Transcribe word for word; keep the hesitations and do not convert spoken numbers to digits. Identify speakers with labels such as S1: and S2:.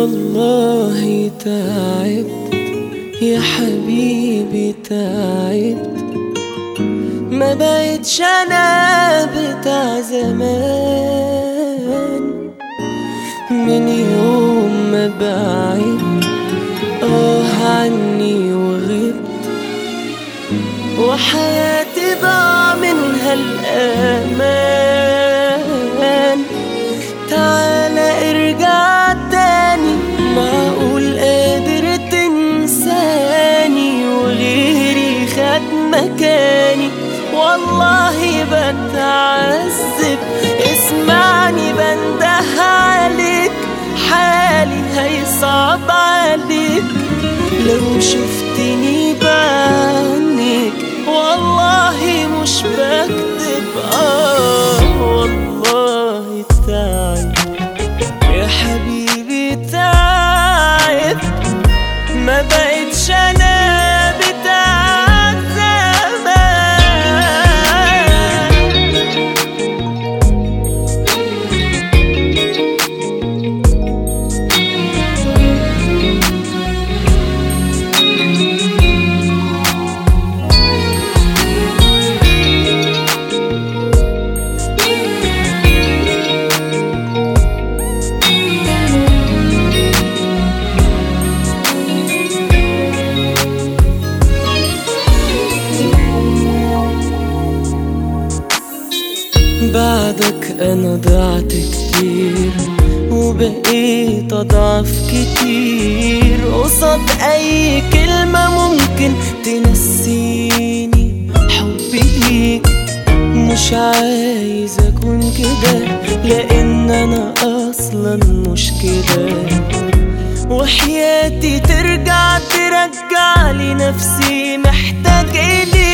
S1: والله تعبت يا حبيبي تعبت، ما بقتش انا بتاع زمان. من يوم ما بعدت اه عني وغبت، وحياتي ضاع منها الأمان. تعالى ارجع تاني، معقول قادر تنساني وغيري خد مكاني؟ والله بتعذب، اسمعني بنده عليك، حالي هيصعب عليك لو شفتني بعينيك. والله مش بكذب، اه والله تعبت يا حبيبي تعبت، ما بقتش انا بتاع زمان. بعدك انا ضعت كتير، وبقيت اضعف كتير قصاد اي كلمة ممكن تنسيني حبي ليك. مش عايز اكون كده، لان انا اصلا مش كده. وحياتي ترجع ترجع لي نفسي محتاج إليك.